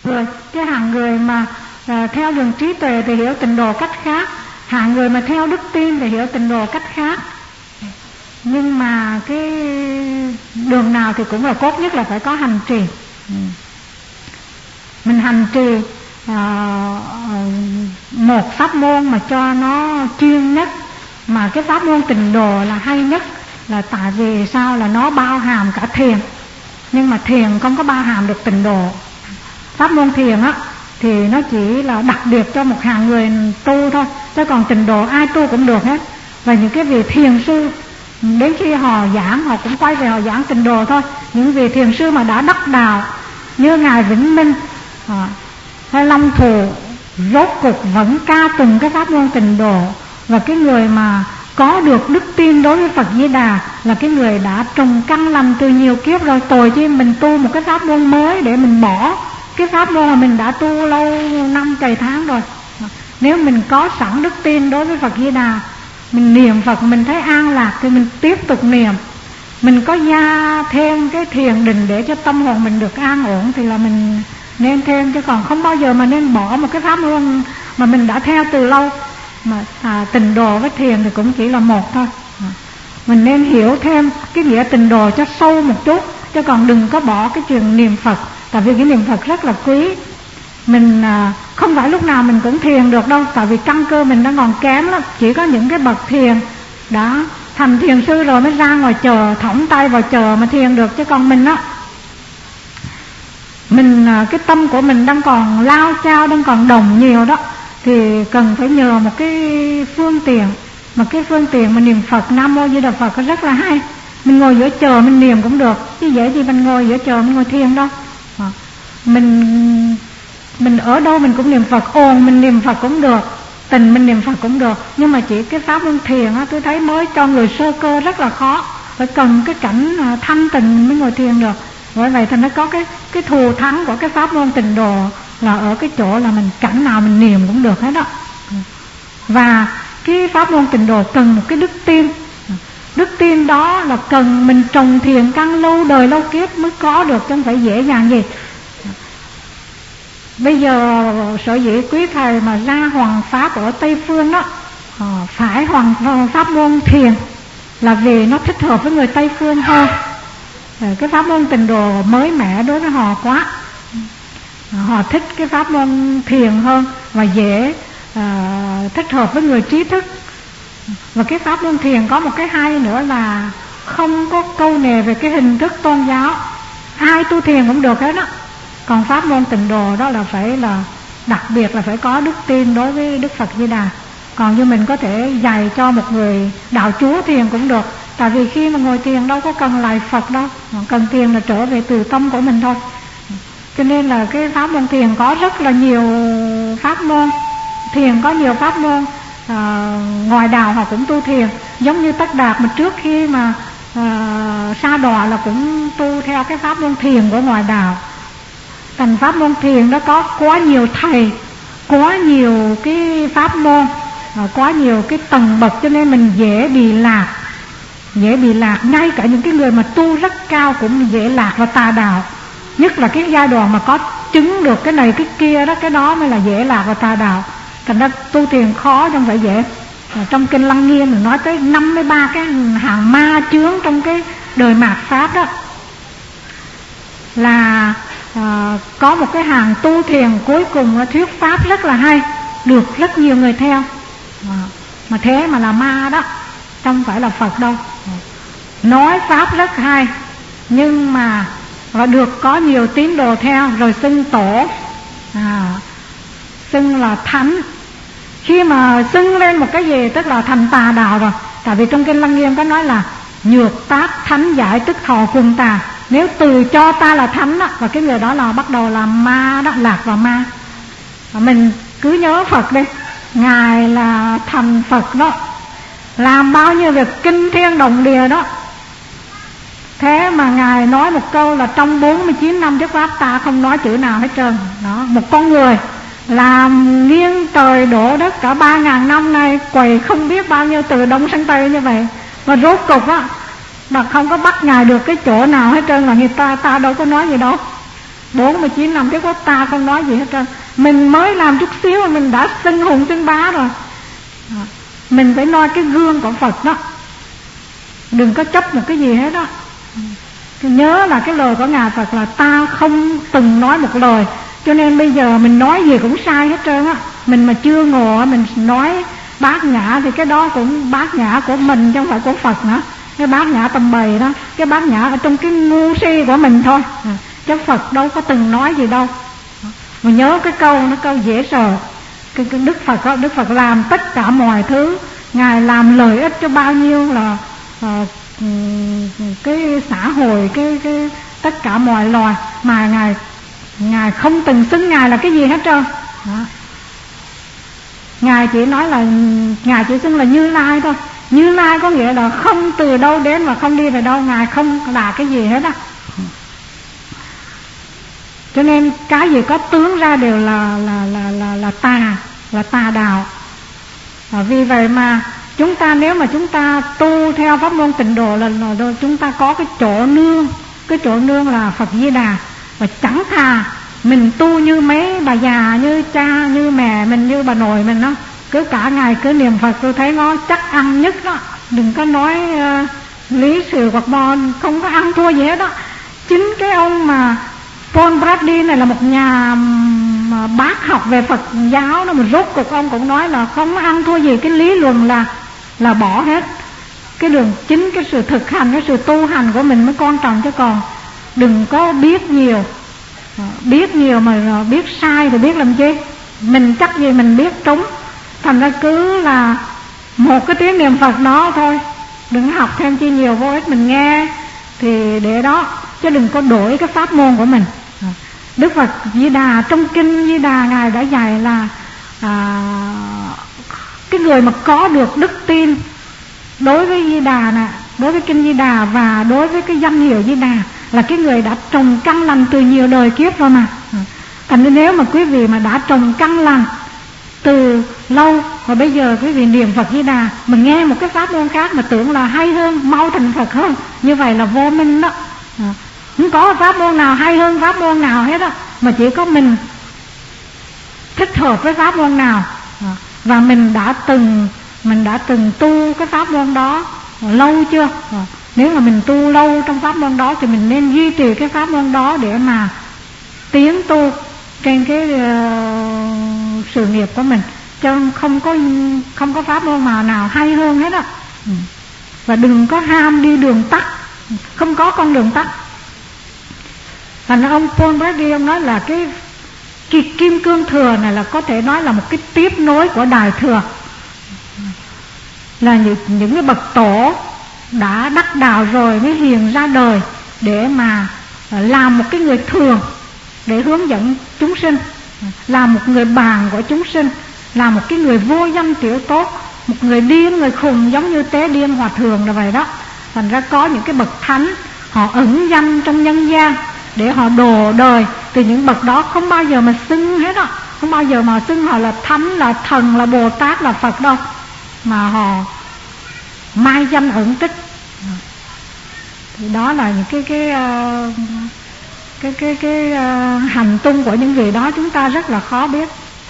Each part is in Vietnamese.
Rồi cái hàng người mà theo đường trí tuệ thì hiểu tịnh độ cách khác, hàng người mà theo đức tin thì hiểu tịnh độ cách khác. Nhưng mà cái đường nào thì cũng là cốt nhất là phải có hành trì. Mình hành trì một pháp môn mà cho nó chuyên nhất, mà cái pháp môn tịnh độ là hay nhất, là tại vì sao là nó bao hàm cả thiền, nhưng mà thiền không có bao hàm được tịnh độ. Pháp môn thiền á thì nó chỉ là đặc biệt cho một hàng người tu thôi, chứ còn tịnh độ ai tu cũng được hết. Và những cái vị thiền sư đến khi họ giảng, họ cũng quay về họ giảng tịnh độ thôi. Những vị thiền sư mà đã đắc đạo như ngài Vĩnh Minh hay Long Thụ, rốt cục vẫn ca tụng cái pháp môn tịnh độ. Và cái người mà có được đức tin đối với Phật Di Đà là cái người đã trồng căn lành từ nhiều kiếp rồi. Tội chi mình tu một cái pháp môn mới để mình bỏ cái pháp môn mà mình đã tu lâu năm trời tháng rồi. Nếu mình có sẵn đức tin đối với Phật Di Đà, mình niệm Phật mình thấy an lạc thì mình tiếp tục niệm. Mình có gia thêm cái thiền định để cho tâm hồn mình được an ổn thì là mình nên thêm, chứ còn không bao giờ mà nên bỏ một cái pháp môn mà mình đã theo từ lâu. Mà tịnh độ với thiền thì cũng chỉ là một thôi. Mình nên hiểu thêm cái nghĩa tịnh độ cho sâu một chút, chứ còn đừng có bỏ cái chuyện niệm Phật. Tại vì cái niệm Phật rất là quý. Mình không phải lúc nào mình cũng thiền được đâu, tại vì căn cơ mình đang còn kém lắm. Chỉ có những cái bậc thiền đã thành thiền sư rồi mới ra ngoài chờ, thõng tay vào chờ mà thiền được. Chứ còn mình á, mình cái tâm của mình đang còn lao chao, đang còn đồng nhiều đó, thì cần phải nhờ một cái phương tiện. Mà cái phương tiện mà niệm Phật Nam Mô Di Đà Phật rất là hay. Mình ngồi giữa chờ mình niệm cũng được, chứ dễ gì mình ngồi giữa chờ mình ngồi thiền đâu. Mình ở đâu mình cũng niệm Phật, ồn mình niệm Phật cũng được, tình mình niệm Phật cũng được. Nhưng mà chỉ cái pháp môn thiền á, tôi thấy mới cho người sơ cơ rất là khó. Phải cần cái cảnh thanh tịnh mới ngồi thiền được. Bởi vậy thì nó có cái thù thắng của cái pháp môn tịnh độ là ở cái chỗ là mình cảnh nào mình niệm cũng được hết đó. Và cái pháp môn tịnh độ cần một cái đức tin. Đức tin đó là cần mình trồng thiền căn lâu đời lâu kiếp mới có được, chứ không phải dễ dàng gì. Bây giờ sở dĩ quý thầy mà ra hoàng pháp ở Tây Phương đó, phải hoàng pháp môn thiền là vì nó thích hợp với người Tây Phương hơn. Cái pháp môn tịnh độ mới mẻ đối với họ quá. Họ thích cái pháp môn thiền hơn và dễ thích hợp với người trí thức. Và cái pháp môn thiền có một cái hay nữa là không có câu nề về cái hình thức tôn giáo, ai tu thiền cũng được hết á. Còn pháp môn tịnh độ đó là phải là đặc biệt là phải có đức tin đối với Đức Phật Di Đà. Còn như mình có thể dạy cho một người đạo chúa thiền cũng được. Tại vì khi mà ngồi thiền đâu có cần lại Phật đâu, cần thiền là trở về từ tâm của mình thôi. Cho nên là cái pháp môn thiền có rất là nhiều pháp môn. Thiền có nhiều pháp môn. Ngoài đạo họ cũng tu thiền. Giống như Tất Đạt mà trước khi mà sa đọa là cũng tu theo cái pháp môn thiền của ngoài đạo. Thành pháp môn thiền đó có quá nhiều thầy, quá nhiều cái pháp môn, quá nhiều cái tầng bậc, cho nên mình dễ bị lạc. Dễ bị lạc, ngay cả những cái người mà tu rất cao cũng dễ lạc vào tà đạo. Nhất là cái giai đoạn mà có chứng được cái này cái kia đó, cái đó mới là dễ lạc vào tà đạo. Thành ra tu thiền khó chứ không phải dễ. Trong kinh Lăng Nghiêm mình nói tới 53 cái hàng ma chướng trong cái đời mạt Pháp đó. Là có một cái hàng tu thiền cuối cùng là thuyết Pháp rất là hay, được rất nhiều người theo. Mà thế mà là ma đó, không phải là Phật đâu. Nói Pháp rất hay, nhưng mà được có nhiều tín đồ theo, rồi xưng tổ, xưng là thánh. Khi mà xưng lên một cái gì tức là thành tà đạo rồi. Tại vì trong kinh Lăng Nghiêm có nói là nhược tác thánh giải tức thọ cùng tà. Nếu từ cho ta là thánh đó, và cái người đó là bắt đầu là ma đó, lạc vào ma. Và mình cứ nhớ Phật đi, Ngài là thành Phật đó, làm bao nhiêu việc kinh thiên động địa đó. Thế mà Ngài nói một câu là trong 49 năm thuyết Pháp ta không nói chữ nào hết trơn. Đó, một con người làm nghiêng trời đổ đất cả 3.000 năm nay, quầy không biết bao nhiêu từ Đông sang Tây như vậy. Và rốt cục á, mà không có bắt Ngài được cái chỗ nào hết trơn, là người ta đâu có nói gì đâu. 49 năm, chứ có ta không nói gì hết trơn. Mình mới làm chút xíu mà mình đã xưng hùng xưng bá rồi. Mình phải noi cái gương của Phật đó, đừng có chấp một cái gì hết đó. Nhớ là cái lời của Ngài Phật là ta không từng nói một lời, cho nên bây giờ mình nói gì cũng sai hết trơn á. Mình mà chưa ngộ mình nói bát nhã thì cái đó cũng bát nhã của mình chứ không phải của Phật nữa. Cái bát nhã tầm bày đó, cái bát nhã ở trong cái ngu si của mình thôi, chứ Phật đâu có từng nói gì đâu. Mà nhớ cái câu, nó câu dễ sợ. Cái Đức Phật đó, Đức Phật làm tất cả mọi thứ, Ngài làm lợi ích cho bao nhiêu là cái xã hội, cái tất cả mọi loài, mà Ngài không từng xưng Ngài là cái gì hết trơn. Ngài chỉ nói là Ngài chỉ xưng là Như Lai thôi. Như Lai có nghĩa là không từ đâu đến và không đi về đâu. Ngài không là cái gì hết á. Cho nên cái gì có tướng ra đều là tà đạo. Vì vậy mà chúng ta, nếu mà chúng ta tu theo pháp môn tịnh độ là chúng ta có cái chỗ nương. Cái chỗ nương là Phật Di Đà. Và chẳng thà mình tu như mấy bà già, như cha, như mẹ mình, như bà nội mình đó, cứ cả ngày cứ niệm Phật, tôi thấy nó chắc ăn nhất đó. Đừng có nói lý sự hoặc bon, không có ăn thua gì hết đó. Chính cái ông mà Paul Bradley này là một nhà bác học về Phật giáo đó, mà rốt cuộc ông cũng nói là không ăn thua gì cái lý luận là bỏ hết. Cái đường chính, cái sự thực hành, cái sự tu hành của mình mới quan trọng, chứ còn đừng có biết nhiều. Biết nhiều mà biết sai thì biết làm chi. Mình chắc gì mình biết trúng. Thành ra cứ là một cái tiếng niệm Phật đó thôi, đừng học thêm chi nhiều vô ích. Mình nghe thì để đó, chứ đừng có đổi cái pháp môn của mình. Đức Phật Di Đà, trong kinh Di Đà Ngài đã dạy là cái người mà có được đức tin đối với Di Đà nè, đối với kinh Di Đà và đối với cái danh hiệu Di Đà, là cái người đã trồng căn lành từ nhiều đời kiếp rồi mà. Thành nên nếu mà quý vị mà đã trồng căn lành từ lâu, và bây giờ quý vị niệm Phật Di Đà, mình nghe một cái pháp môn khác mà tưởng là hay hơn, mau thành Phật hơn, như vậy là vô minh đó. Không có pháp môn nào hay hơn pháp môn nào hết á, mà chỉ có mình thích hợp với pháp môn nào. Và mình đã từng tu cái pháp môn đó lâu chưa. Nếu mà mình tu lâu trong pháp môn đó thì mình nên duy trì cái pháp môn đó để mà tiến tu trên cái sự nghiệp của mình, chứ không có pháp môn nào hay hơn hết á. Và đừng có ham đi đường tắt, không có con đường tắt. Thành ra ông Paul Bradley ông nói là cái kim cương thừa này là có thể nói là một cái tiếp nối của đại thừa, là những cái bậc tổ đã đắc đạo rồi mới hiện ra đời để mà làm một cái người thường, để hướng dẫn chúng sinh, làm một người bạn của chúng sinh, làm một cái người vô danh tiểu tốt, một người điên, người khùng giống như Tế Điên Hòa Thượng là vậy đó. Thành ra có những cái bậc thánh họ ẩn danh trong nhân gian để họ độ đời, thì những bậc đó không bao giờ mà xưng hết đó, không bao giờ mà xưng họ là thánh, là thần, là Bồ Tát, là Phật đâu, mà họ mai danh ẩn tích. Thì đó là những cái hành tung của những người đó chúng ta rất là khó biết.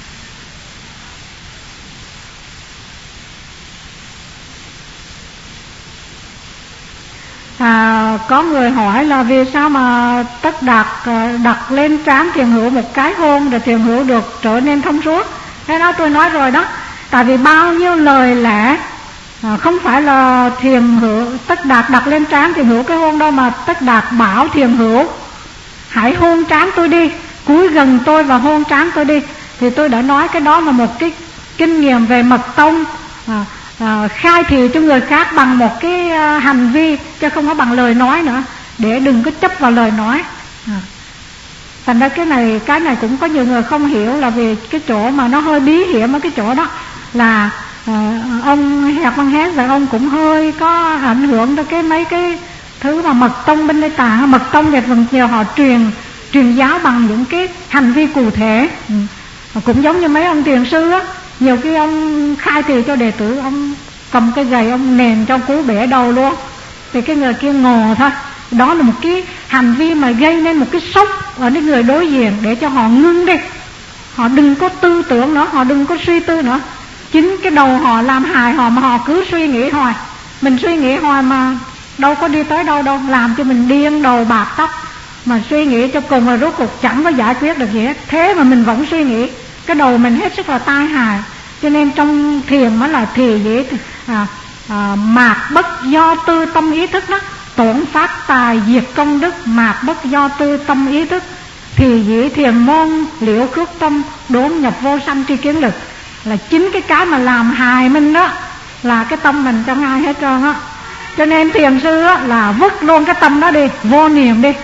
Có người hỏi là vì sao mà Tất Đạt đặt lên trán Thiền Hữu một cái hôn rồi Thiền Hữu được trở nên thông suốt. Thế đó tôi nói rồi đó, tại vì bao nhiêu lời lẽ không phải là Thiền Hữu Tất Đạt đặt lên trán Thiền Hữu cái hôn đâu, mà Tất Đạt bảo Thiền Hữu hãy hôn trán tôi đi, cúi gần tôi và hôn trán tôi đi. Thì tôi đã nói cái đó là một cái kinh nghiệm về mật tông, khai thị cho người khác bằng một cái hành vi, chứ không có bằng lời nói nữa, để đừng có chấp vào lời nói. Thành ra cái này cũng có nhiều người không hiểu, là vì cái chỗ mà nó hơi bí hiểm ở cái chỗ đó là ông Hạc Văn Hét và ông cũng hơi có ảnh hưởng tới mấy cái thứ mà mật tông bên đây tạng. Mật tông thì phần nhiều họ truyền giáo bằng những cái hành vi cụ thể, cũng giống như mấy ông thiền sư á, nhiều khi ông khai thị cho đệ tử, ông cầm cái gậy ông nền cho cú bể đầu luôn, thì cái người kia ngồi thôi, Đó là một cái hành vi mà gây nên một cái sốc ở những người đối diện, để cho họ ngưng đi, họ đừng có tư tưởng nữa, họ đừng có suy tư nữa. Chính cái đầu họ làm hại họ mà họ cứ suy nghĩ hoài. Mình suy nghĩ hoài mà đâu có đi tới đâu đâu, làm cho mình điên đầu bạc tóc, mà suy nghĩ cho cùng là rốt cuộc chẳng có giải quyết được gì hết. Thế mà mình vẫn suy nghĩ, cái đầu mình hết sức là tai hại. Cho nên trong thiền mới là thì dễ mạc bất do tư tâm ý thức đó, tổn phát tài diệt công đức, mạc bất do tư tâm ý thức, thì dĩ thiền môn liễu khước tâm, đốn nhập vô sanh tri kiến lực. Là chính cái mà làm hại mình đó là cái tâm mình, trong ai hết trơn á. Cho nên thiền sư á là vứt luôn cái tâm đó đi, vô niệm đi.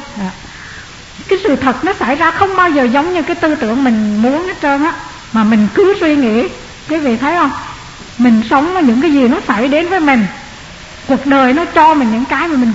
Cái sự thật nó xảy ra không bao giờ giống như cái tư tưởng mình muốn hết trơn á, mà mình cứ suy nghĩ. Quý vị thấy không, mình sống với những cái gì nó xảy đến với mình, cuộc đời nó cho mình những cái mà mình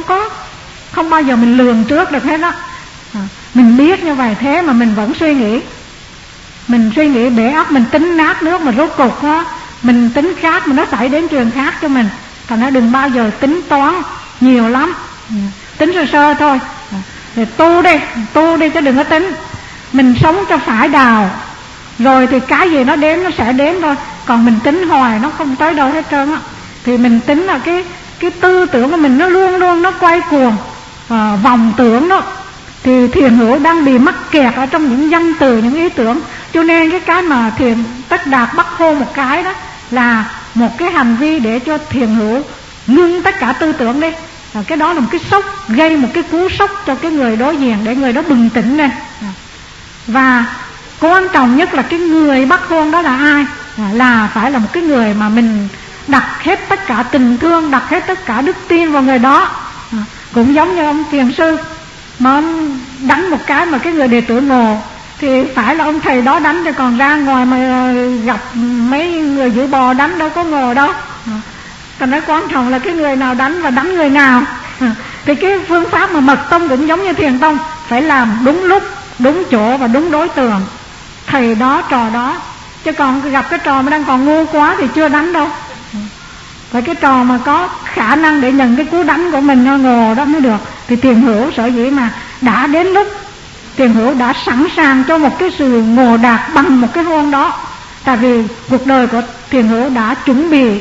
không bao giờ mình lường trước được hết đó. Mình biết như vậy, thế mà mình vẫn suy nghĩ. Mình suy nghĩ bể óc, mình tính nát nước, mà rốt cuộc đó, mình tính khác mà nó xảy đến chuyện khác cho mình. Thành ra đừng bao giờ tính toán nhiều lắm, tính sơ sơ thôi. Rồi tu đi chứ đừng có tính. Mình sống cho phải đào, rồi thì cái gì nó đến nó sẽ đến thôi. Còn mình tính hoài nó không tới đâu hết trơn á. Thì mình tính là cái tư tưởng của mình nó luôn luôn nó quay cuồng, vòng tưởng đó. Thì thiền hữu đang bị mắc kẹt ở trong những danh từ, những ý tưởng. Cho nên cái mà thiền Tất Đạt bắt hô một cái đó là một cái hành vi để cho thiền hữu ngưng tất cả tư tưởng đi. Cái đó là một cái sốc, gây một cái cú sốc cho cái người đối diện, để người đó bừng tỉnh lên. Và quan trọng nhất là cái người bắt hôn đó là ai? Là phải là một cái người mà mình đặt hết tất cả tình thương, đặt hết tất cả đức tin vào người đó. Cũng giống như ông thiền sư mà ông đánh một cái mà cái người đệ tử ngộ, thì phải là ông thầy đó đánh, thì còn ra ngoài mà gặp mấy người giữ bò đánh đâu có ngờ đâu. Còn nói quan trọng là cái người nào đánh và đánh người nào. Thì cái phương pháp mà mật tông cũng giống như thiền tông, phải làm đúng lúc, đúng chỗ và đúng đối tượng, thầy đó trò đó. Chứ còn gặp cái trò mà đang còn ngu quá thì chưa đánh đâu. Phải cái trò mà có khả năng để nhận cái cú đánh của mình nó ngồ đó mới được. Thì thiền hữu sở dĩ mà đã đến lúc thiền hữu đã sẵn sàng cho một cái sự ngộ đạt bằng một cái hôn đó. Tại vì cuộc đời của thiền hữu đã chuẩn bị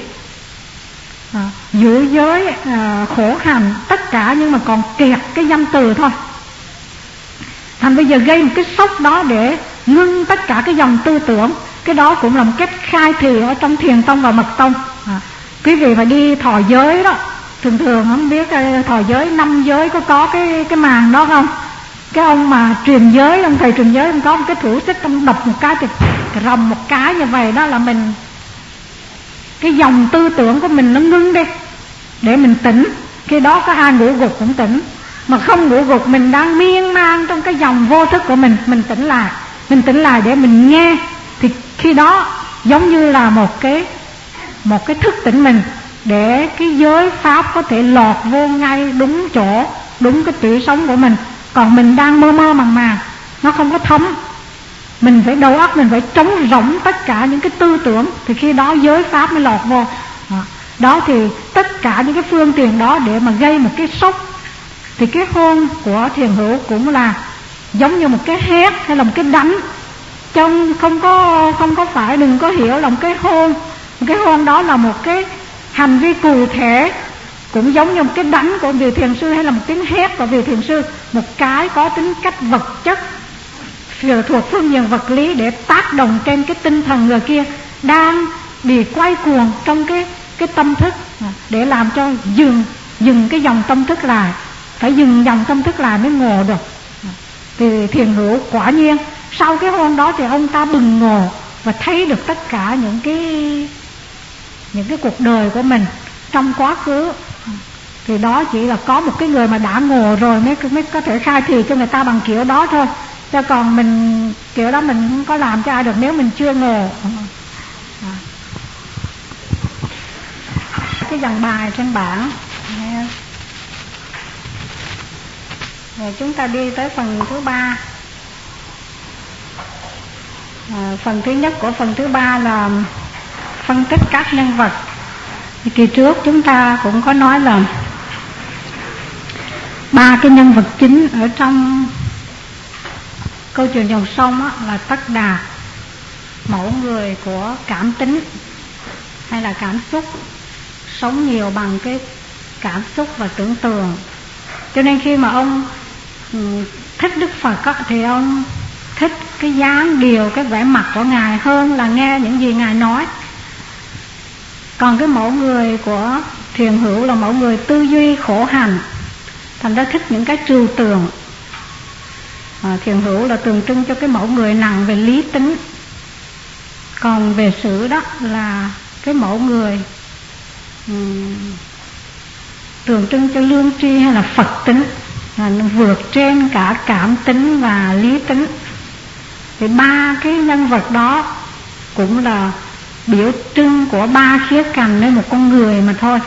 giữ giới, khổ hạnh tất cả, nhưng mà còn kẹt cái danh từ thôi. Thành bây giờ gây một cái sốc đó để ngưng tất cả cái dòng tư tưởng. Cái đó cũng là một cách khai thị ở trong thiền tông và mật tông. Quý vị mà đi thọ giới đó, thường thường không biết thọ giới 5 giới có cái màn đó không? Cái ông mà truyền giới, ông thầy truyền giới, ông có một cái thủ xích, ông đập một cái thì rầm một cái như vậy đó là mình, cái dòng tư tưởng của mình nó ngưng đi để mình tỉnh. Khi đó có ai ngủ gục cũng tỉnh, mà không ngủ gục mình đang miên man trong cái dòng vô thức của mình tỉnh lại. Mình tỉnh lại để mình nghe, thì khi đó giống như là một cái thức tỉnh mình, để cái giới pháp có thể lọt vô ngay đúng chỗ, đúng cái tủy sống của mình. Còn mình đang mơ mơ màng màng, nó không có thấm. Mình phải đầu óc mình phải trống rỗng tất cả những cái tư tưởng, thì khi đó giới pháp mới lọt vô. Đó thì tất cả những cái phương tiện đó để mà gây một cái sốc. Thì cái hôn của thiền hữu cũng là giống như một cái hét hay là một cái đánh. Trong không có phải, đừng có hiểu là một cái hôn. Một cái hôn đó là một cái hành vi cụ thể, cũng giống như một cái đánh của vị thiền sư hay là một tiếng hét của vị thiền sư. Một cái có tính cách vật chất, thuộc phương diện vật lý, để tác động trên cái tinh thần người kia đang bị quay cuồng trong cái tâm thức, để làm cho dừng cái dòng tâm thức lại. Phải dừng dòng tâm thức lại mới ngộ được. Thì thiền hữu quả nhiên sau cái hôn đó thì ông ta bừng ngộ và thấy được tất cả những cái cuộc đời của mình trong quá khứ. Thì đó chỉ là có một cái người mà đã ngộ rồi mới có thể khai thị cho người ta bằng kiểu đó thôi. Chứ còn mình kiểu đó mình không có làm cho ai được nếu mình chưa ngộ. Cái dòng bài trên bảng. Rồi chúng ta đi tới phần thứ 3. Phần thứ nhất của phần thứ 3 là phân tích các nhân vật. Kỳ trước chúng ta cũng có nói là ba cái nhân vật chính ở trong câu chuyện dòng sông á, là Tất Đạt, mẫu người của cảm tính hay là cảm xúc, sống nhiều bằng cái cảm xúc và tưởng tượng. Cho nên khi mà ông thích Đức Phật á, thì ông thích cái dáng điều, cái vẻ mặt của Ngài hơn là nghe những gì Ngài nói. Còn cái mẫu người của Thiền Hữu là mẫu người tư duy khổ hành, thành ra thích những cái trừu tượng. Thiền Hữu là tượng trưng cho cái mẫu người nặng về lý tính. Còn về sự đó là cái mẫu người tượng trưng cho lương tri hay là Phật tính, là nó vượt trên cả cảm tính và lý tính. Thì ba cái nhân vật đó cũng là biểu trưng của ba khía cạnhในmột con người mà thôi.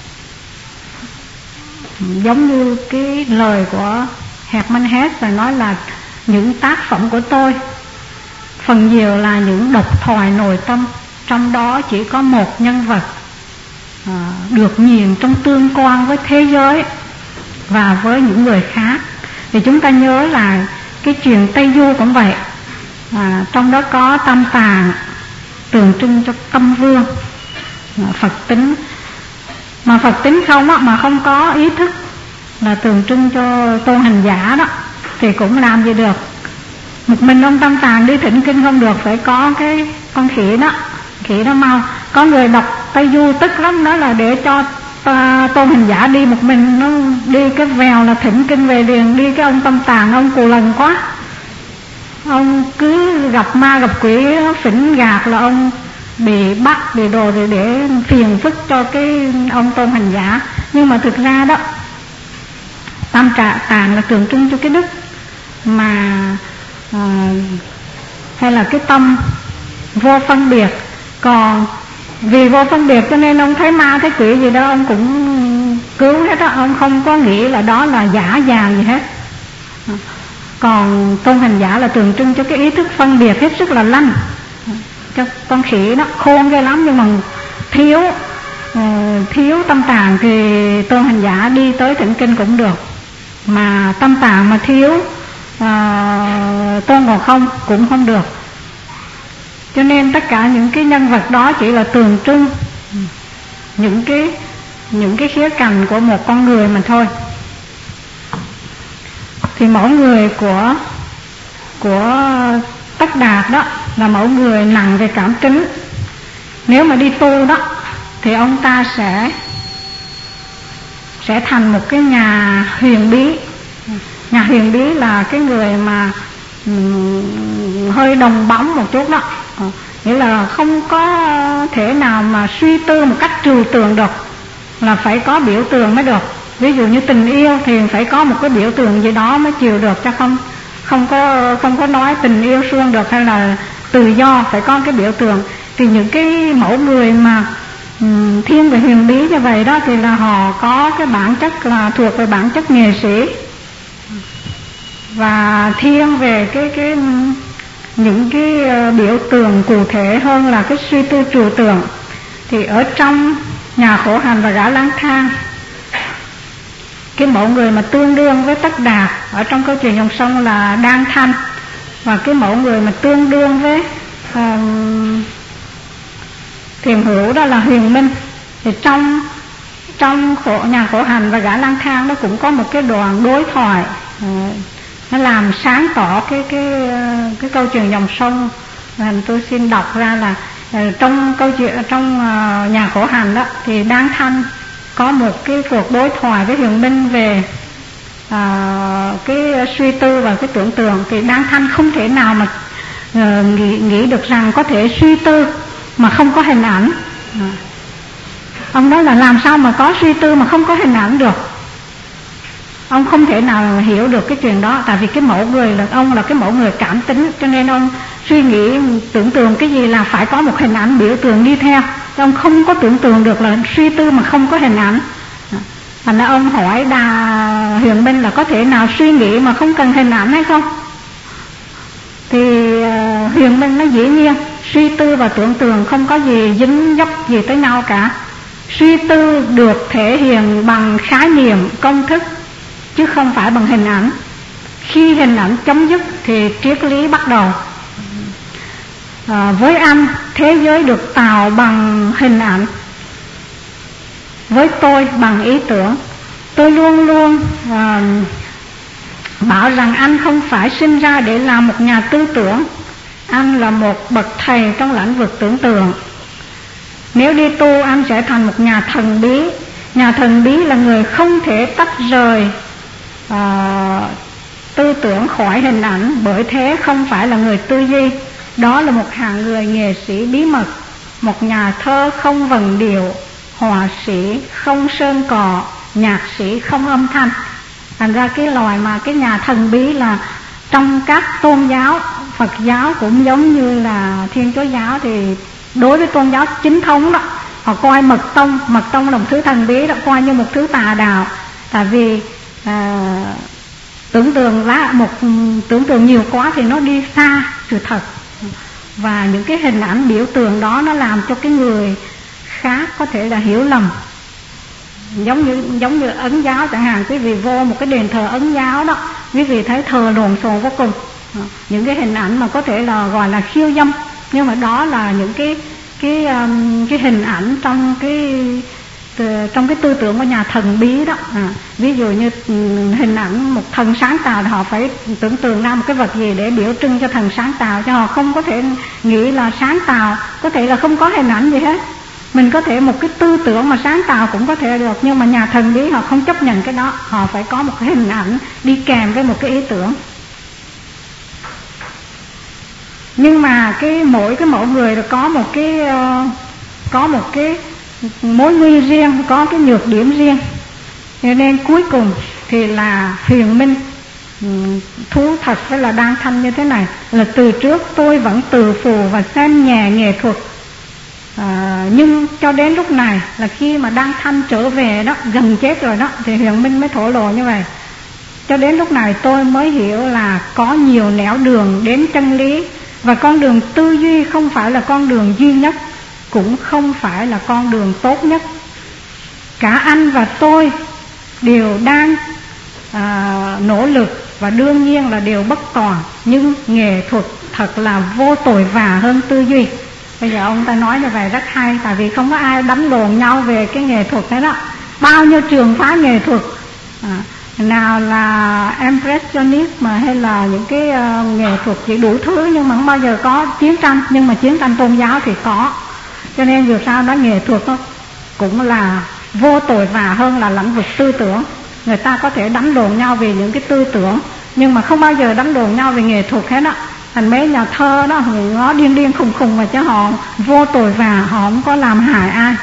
Giống như cái lời của Hermann Hesse là nói là những tác phẩm của tôi phần nhiều là những độc thoại nội tâm, trong đó chỉ có một nhân vật được nhìn trong tương quan với thế giới và với những người khác. Thì chúng ta nhớ là cái chuyện Tây Du cũng vậy, trong đó có Tam Tạng tượng trưng cho Tâm Vương, Phật tính. Mà Phật tính không á, mà không có ý thức là tượng trưng cho Tôn Hành Giả đó, thì cũng làm gì được. Một mình ông Tam Tạng đi thỉnh kinh không được, phải có cái con khỉ đó mau. Có người đọc Tây Du tức lắm, đó là để cho Tôn Hành Giả đi một mình, nó đi cái vèo là thỉnh kinh về liền. Đi cái ông Tam Tạng ông cù lần quá, ông cứ gặp ma gặp quỷ nó phỉnh gạt là ông bị bắt bị đồ rồi để phiền phức cho cái ông Tôn Hành Giả. Nhưng mà thực ra đó, Tam Tạng là tượng trưng cho cái đức mà hay là cái tâm vô phân biệt. Còn vì vô phân biệt cho nên ông thấy ma thấy quỷ gì đó ông cũng cứu hết đó, ông không có nghĩ là đó là giả vàng gì hết. Còn Tôn Hành Giả là tượng trưng cho cái ý thức phân biệt hết sức là lanh. Cho con khỉ nó khôn ghê lắm, nhưng mà thiếu Tam Tạng thì Tôn Hành Giả đi tới thỉnh kinh cũng được, mà Tam Tạng mà thiếu Tôn Ngộ Không cũng không được. Cho nên tất cả những cái nhân vật đó chỉ là tượng trưng những cái khía cạnh của một con người mà thôi. Thì mẫu người của Tất Đạt đó là mẫu người nặng về cảm tính. Nếu mà đi tu đó thì ông ta sẽ thành một cái nhà huyền bí. Nhà huyền bí là cái người mà hơi đồng bóng một chút đó, nghĩa là không có thể nào mà suy tư một cách trừu tượng được, là phải có biểu tượng mới được. Ví dụ như tình yêu thì phải có một cái biểu tượng gì đó mới chịu được, chứ không có nói tình yêu suông được, hay là tự do phải có cái biểu tượng. Thì những cái mẫu người mà thiên về huyền bí như vậy đó thì là họ có cái bản chất là thuộc về bản chất nghệ sĩ, và thiên về những cái biểu tượng cụ thể hơn là cái suy tư trừu tượng. Thì ở trong nhà khổ hành và gã lang thang, cái mẫu người mà tương đương với Tất Đạt ở trong câu chuyện dòng sông là Đan Thanh, và cái mẫu người mà tương đương với Thiền Hữu đó là Huyền Minh. Thì trong nhà khổ hành và gã lang thang nó cũng có một cái đoạn đối thoại, nó làm sáng tỏ cái câu chuyện dòng sông. Tôi xin đọc ra là trong câu chuyện trong nhà khổ hành đó thì Đan Thanh có một cái cuộc đối thoại với Huyền Minh về cái suy tư và cái tưởng tượng. Thì Đan Thanh không thể nào mà nghĩ được rằng có thể suy tư mà không có hình ảnh. Ông nói là làm sao mà có suy tư mà không có hình ảnh được. Ông không thể nào hiểu được cái chuyện đó, tại vì cái mẫu người là ông là cái mẫu người cảm tính, cho nên ông suy nghĩ tưởng tượng cái gì là phải có một hình ảnh biểu tượng đi theo. Ông không có tưởng tượng được là suy tư mà không có hình ảnh. Thành ra ông hỏi Huyền Minh là có thể nào suy nghĩ mà không cần hình ảnh hay không? Thì Huyền Minh nói dĩ nhiên, suy tư và tưởng tượng không có gì dính dấp gì tới nhau cả. Suy tư được thể hiện bằng khái niệm, công thức, chứ không phải bằng hình ảnh. Khi hình ảnh chấm dứt thì triết lý bắt đầu. Với anh, thế giới được tạo bằng hình ảnh, với tôi bằng ý tưởng. Tôi luôn luôn bảo rằng anh không phải sinh ra để làm một nhà tư tưởng. Anh là một bậc thầy trong lĩnh vực tưởng tượng. Nếu đi tu, anh sẽ thành một nhà thần bí. Nhà thần bí là người không thể tách rời tư tưởng khỏi hình ảnh, bởi thế không phải là người tư duy. Đó là một hạng người nghệ sĩ bí mật, một nhà thơ không vần điệu, họa sĩ không sơn cọ, nhạc sĩ không âm thanh. Thành ra cái loài mà cái nhà thần bí là trong các tôn giáo, Phật giáo cũng giống như là Thiên Chúa giáo, thì đối với tôn giáo chính thống đó, họ coi mật tông là một thứ thần bí đó, coi như một thứ tà đạo. Tại vì tưởng tượng nhiều quá thì nó đi xa sự thật, và những cái hình ảnh biểu tượng đó nó làm cho cái người khác có thể là hiểu lầm. Giống như Ấn giáo chẳng hạn, quý vị vô một cái đền thờ Ấn giáo đó, quý vị thấy thờ lộn xộn vô cùng, những cái hình ảnh mà có thể là gọi là khiêu dâm, nhưng mà đó là những cái hình ảnh trong cái tư tưởng của nhà thần bí đó. Ví dụ như hình ảnh một thần sáng tạo, họ phải tưởng tượng ra một cái vật gì để biểu trưng cho thần sáng tạo, cho họ không có thể nghĩ là sáng tạo có thể là không có hình ảnh gì hết. Mình có thể một cái tư tưởng mà sáng tạo cũng có thể được, nhưng mà nhà thần bí họ không chấp nhận cái đó, họ phải có một cái hình ảnh đi kèm với một cái ý tưởng. Nhưng mà mỗi cái mẫu người là có một cái mối nguy riêng, có cái nhược điểm riêng. Cho nên cuối cùng thì là huyền minh thú thật với là Đan Thanh như thế này, là từ trước tôi vẫn từ phù và xem nhẹ nghệ thuật, nhưng cho đến lúc này là khi mà Đan Thanh trở về đó, gần chết rồi đó, thì huyền minh mới thổ lộ như vậy. Cho đến lúc này tôi mới hiểu là có nhiều nẻo đường đến chân lý, và con đường tư duy không phải là con đường duy nhất, cũng không phải là con đường tốt nhất. Cả anh và tôi đều đang nỗ lực, và đương nhiên là đều bất toàn, nhưng nghệ thuật thật là vô tội vạ hơn tư duy. Bây giờ ông ta nói như vậy rất hay, tại vì không có ai đánh lộn nhau về cái nghệ thuật đấy đó. Bao nhiêu trường phái nghệ thuật, nào là Impressionism hay là những cái nghệ thuật chỉ đủ thứ, nhưng mà không bao giờ có chiến tranh. Nhưng mà chiến tranh tôn giáo thì có. Cho nên dù sao đó, nghệ thuật đó cũng là vô tội vạ hơn là lĩnh vực tư tưởng. Người ta có thể đánh đồn nhau về những cái tư tưởng, nhưng mà không bao giờ đánh đồn nhau về nghệ thuật hết đó. Thành mấy nhà thơ đó nó điên khùng khùng mà, chứ họ vô tội vạ, họ không có làm hại ai.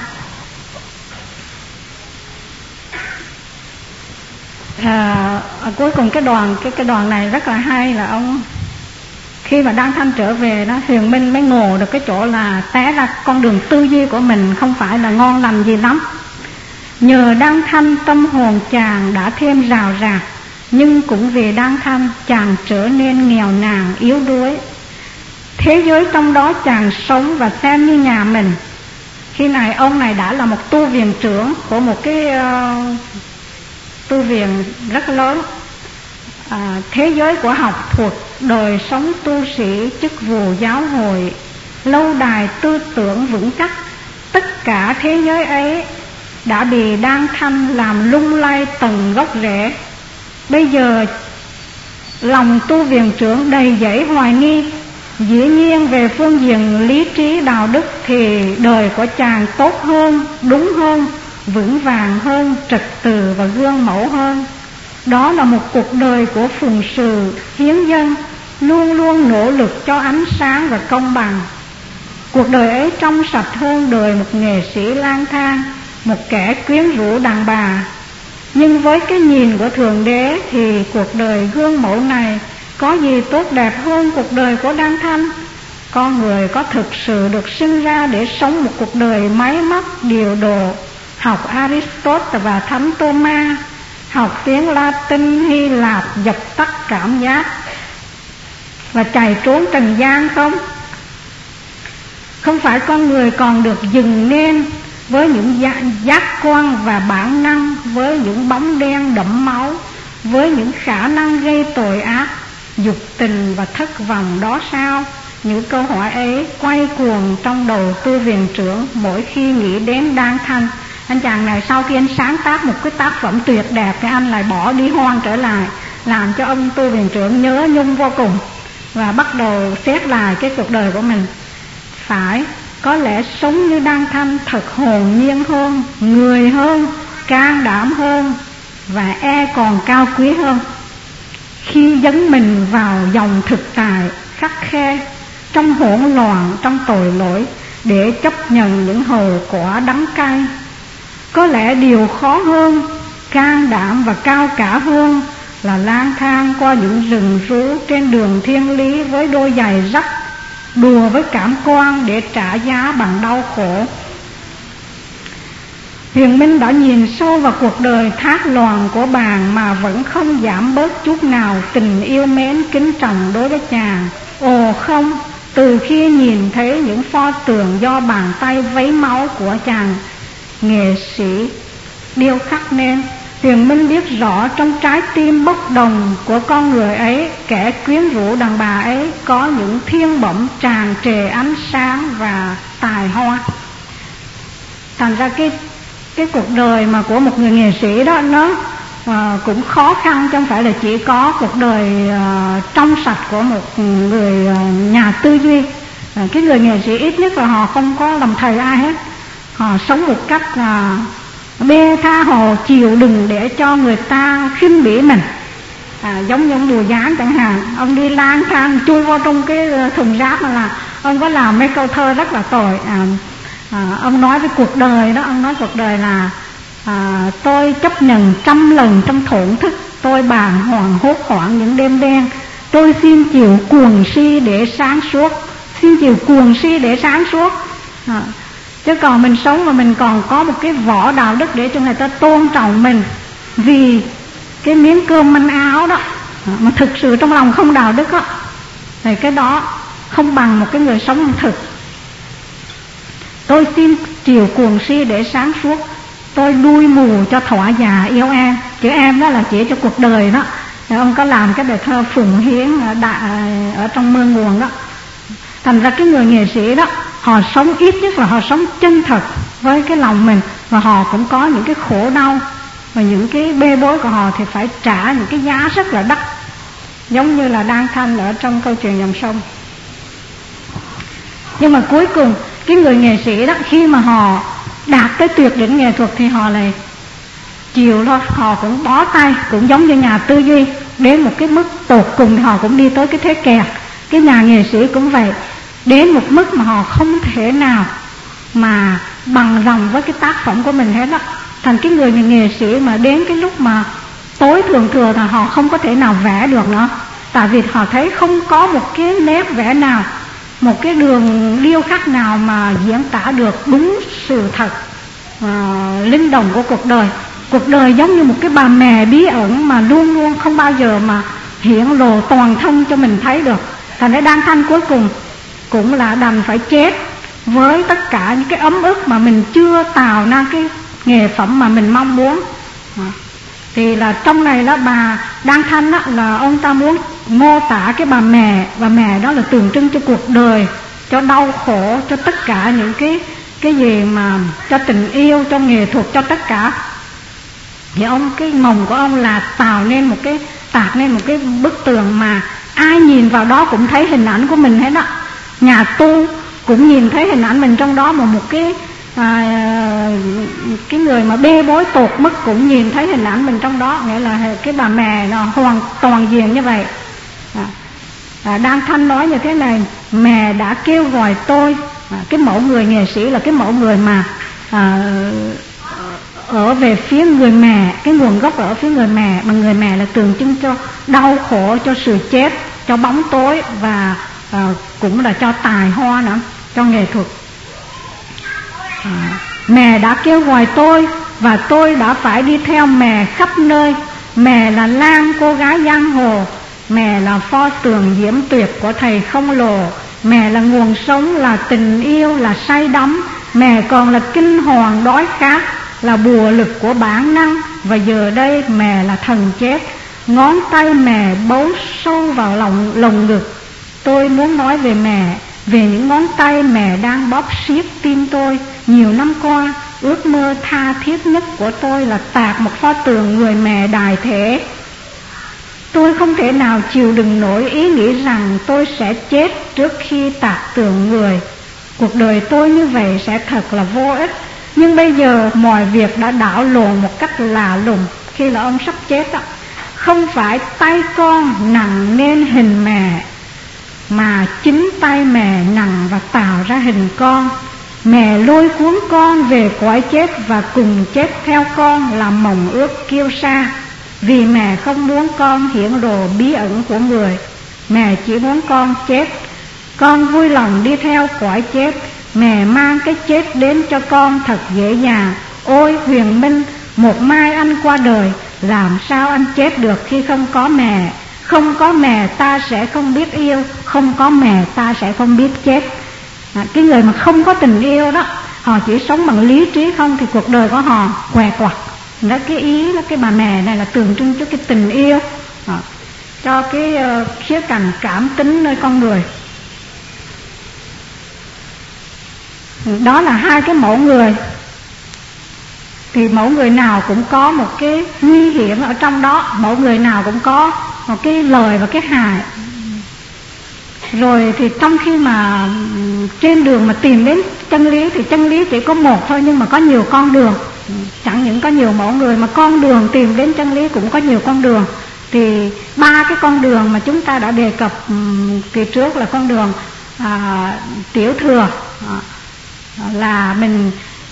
Cuối cùng cái đoàn này rất là hay, là ông khi mà Đan Thanh trở về đó, huyền minh mới ngộ được cái chỗ là té ra con đường tư duy của mình không phải là ngon lành gì lắm. Nhờ Đan Thanh tâm hồn chàng đã thêm rào rạt, nhưng cũng vì Đan Thanh chàng trở nên nghèo nàn yếu đuối. Thế giới trong đó chàng sống và xem như nhà mình. Khi này ông này đã là một tu viện trưởng của một cái tu viện rất lớn. Thế giới của học thuật, đời sống tu sĩ, chức vụ giáo hội, lâu đài tư tưởng vững chắc, tất cả thế giới ấy đã bị Đan Thanh làm lung lay tầng gốc rễ. Bây giờ lòng tu viện trưởng đầy dẫy hoài nghi. Dĩ nhiên về phương diện lý trí đạo đức thì đời của chàng tốt hơn, đúng hơn, vững vàng hơn, trật tự và gương mẫu hơn. Đó là một cuộc đời của phụng sự, hiến dân, luôn luôn nỗ lực cho ánh sáng và công bằng. Cuộc đời ấy trong sạch hơn đời một nghệ sĩ lang thang, một kẻ quyến rũ đàn bà. Nhưng với cái nhìn của Thượng Đế thì cuộc đời gương mẫu này có gì tốt đẹp hơn cuộc đời của Đan Thanh? Con người có thực sự được sinh ra để sống một cuộc đời máy móc, điều độ, học Aristotle và Thánh Tô-ma, học tiếng Latin, Hy Lạp, dập tắt cảm giác và chạy trốn trần gian không? Không phải con người còn được dừng nên với những giác quan và bản năng, với những bóng đen đẫm máu, với những khả năng gây tội ác, dục tình và thất vọng đó sao? Những câu hỏi ấy quay cuồng trong đầu tu viện trưởng mỗi khi nghĩ đến Đan Thanh. Anh chàng này sau khi anh sáng tác một cái tác phẩm tuyệt đẹp thì anh lại bỏ đi hoang trở lại, làm cho ông tu viện trưởng nhớ nhung vô cùng và bắt đầu xét lại cái cuộc đời của mình. Phải, có lẽ sống như Đan Thanh thật hồn nhiên hơn, người hơn, can đảm hơn và còn cao quý hơn. Khi dấn mình vào dòng thực tại khắc khe, trong hỗn loạn, trong tội lỗi, để chấp nhận những hậu quả đắng cay. Có lẽ điều khó hơn, can đảm và cao cả hơn là lang thang qua những rừng rú trên đường thiên lý với đôi giày rách, đùa với cảm quan để trả giá bằng đau khổ. Huyền Minh đã nhìn sâu vào cuộc đời thác loạn của bạn mà vẫn không giảm bớt chút nào tình yêu mến kính trọng đối với chàng. Ồ không, từ khi nhìn thấy những pho tượng do bàn tay vấy máu của chàng nghệ sĩ điêu khắc nên, Huyền Minh biết rõ trong trái tim bốc đồng của con người ấy, kẻ quyến rũ đàn bà ấy có những thiên bẩm tràn trề ánh sáng và tài hoa. Thành ra cái cuộc đời mà của một người nghệ sĩ đó nó cũng khó khăn, chứ không phải là chỉ có cuộc đời trong sạch của một người nhà tư duy. Cái người nghệ sĩ ít nhất là họ không có làm thầy ai hết, họ sống một cách bê tha hồ, chịu đựng để cho người ta khinh bỉ mình. Giống như ông Bùi Giáng chẳng hạn, ông đi lang thang chui vào trong cái thùng rác là ông có làm mấy câu thơ rất là tồi. Ông nói với cuộc đời đó, ông nói cuộc đời là tôi chấp nhận 100 lần trong thổn thức, tôi bàng hoàng hốt hoảng những đêm đen, tôi xin chịu cuồng si để sáng suốt, xin chịu cuồng si để sáng suốt. Chứ còn mình sống mà mình còn có một cái vỏ đạo đức để cho người ta tôn trọng mình vì cái miếng cơm manh áo đó, mà thực sự trong lòng không đạo đức đó, thì cái đó không bằng một cái người sống thực. Tôi xin chịu cuồng si để sáng suốt, tôi đuôi mù cho thỏa già yêu em. Chữ em đó là chỉ cho cuộc đời đó. Ông có làm cái bài thơ Phụng Hiến ở trong Mưa Nguồn đó. Thành ra cái người nghệ sĩ đó, họ sống ít nhất là họ sống chân thật với cái lòng mình, và họ cũng có những cái khổ đau và những cái bê bối của họ thì phải trả những cái giá rất là đắt, giống như là Đan Thanh ở trong câu chuyện Dòng Sông. Nhưng mà cuối cùng cái người nghệ sĩ đó, khi mà họ đạt tới tuyệt đỉnh nghệ thuật thì họ lại chịu thôi, họ cũng bó tay, cũng giống như nhà tư duy, đến một cái mức tột cùng thì họ cũng đi tới cái thế kẹt. Cái nhà nghệ sĩ cũng vậy, đến một mức mà họ không thể nào mà bằng lòng với cái tác phẩm của mình hết đó. Thành cái người nghệ sĩ mà đến cái lúc mà tối thường thì họ không có thể nào vẽ được nữa, tại vì họ thấy không có một cái nét vẽ nào, một cái đường điêu khắc nào mà diễn tả được đúng sự thật linh động của cuộc đời. Cuộc đời giống như một cái bà mẹ bí ẩn mà luôn luôn không bao giờ mà hiển lộ toàn thân cho mình thấy được. Thành ra Đan Thanh cuối cùng cũng là đành phải chết với tất cả những cái ấm ức mà mình chưa tạo ra cái nghệ phẩm mà mình mong muốn. Thì là trong này đó, bà Đan Thanh đó, là ông ta muốn mô tả cái bà mẹ, và mẹ đó là tượng trưng cho cuộc đời, cho đau khổ, cho tất cả những cái gì mà cho tình yêu, cho nghệ thuật, cho tất cả. Thì cái mộng của ông là tạc nên một cái bức tường mà ai nhìn vào đó cũng thấy hình ảnh của mình hết đó. Nhà tu cũng nhìn thấy hình ảnh mình trong đó, mà một cái người mà bê bối tột mức cũng nhìn thấy hình ảnh mình trong đó. Nghĩa là cái bà mẹ nó hoàn toàn diện như vậy. Đan Thanh nói như thế này: mẹ đã kêu gọi tôi. Cái mẫu người nghệ sĩ là cái mẫu người mà ở về phía người mẹ, cái nguồn gốc ở phía người mẹ, mà người mẹ là tượng trưng cho đau khổ, cho sự chết, cho bóng tối, và cũng là cho tài hoa nữa, cho nghệ thuật. Mẹ đã kêu gọi tôi và tôi đã phải đi theo mẹ khắp nơi. Mẹ là Lan, cô gái giang hồ. Mẹ là pho tượng diễm tuyệt của thầy không lồ. Mẹ là nguồn sống, là tình yêu, là say đắm. Mẹ còn là kinh hoàng đói khát, là bùa lực của bản năng. Và giờ đây mẹ là thần chết. ngón tay mẹ bấu sâu vào lồng ngực. Tôi muốn nói về mẹ, về những ngón tay mẹ đang bóp siết tim tôi. Nhiều năm qua, ước mơ tha thiết nhất của tôi là tạc một pho tượng người mẹ đài thể. Tôi không thể nào chịu đựng nổi ý nghĩ rằng tôi sẽ chết trước khi tạc tượng người. Cuộc đời tôi như vậy sẽ thật là vô ích. Nhưng bây giờ mọi việc đã đảo lộn một cách lạ lùng. Khi là ông sắp chết đó, không phải tay con nặng nên hình mẹ, mà chính tay mẹ nặng và tạo ra hình con. Mẹ lôi cuốn con về cõi chết và cùng chết theo con là mộng ước kiêu sa. Vì mẹ không muốn con hiển lộ bí ẩn của người, mẹ chỉ muốn con chết. Con vui lòng đi theo cõi chết. Mẹ mang cái chết đến cho con thật dễ dàng. Ôi Huyền Minh, một mai anh qua đời, làm sao anh chết được khi không có mẹ? Không có mẹ ta sẽ không biết yêu, không có mẹ ta sẽ không biết chết. Cái người mà không có tình yêu đó, họ chỉ sống bằng lý trí không, thì cuộc đời của họ què quặt. Đó, cái ý đó, cái bà mẹ này là tượng trưng cho cái tình yêu, cho cái khía cạnh cảm tính nơi con người. Đó là hai cái mẫu người. Thì mẫu người nào cũng có một cái nguy hiểm ở trong đó, mẫu người nào cũng có một cái lời và cái hại. Rồi thì trong khi mà trên đường mà tìm đến chân lý, thì chân lý chỉ có một thôi, nhưng mà có nhiều con đường. Chẳng những có nhiều mẫu người mà con đường tìm đến chân lý cũng có nhiều con đường. Thì ba cái con đường mà chúng ta đã đề cập kỳ trước là con đường tiểu thừa, là mình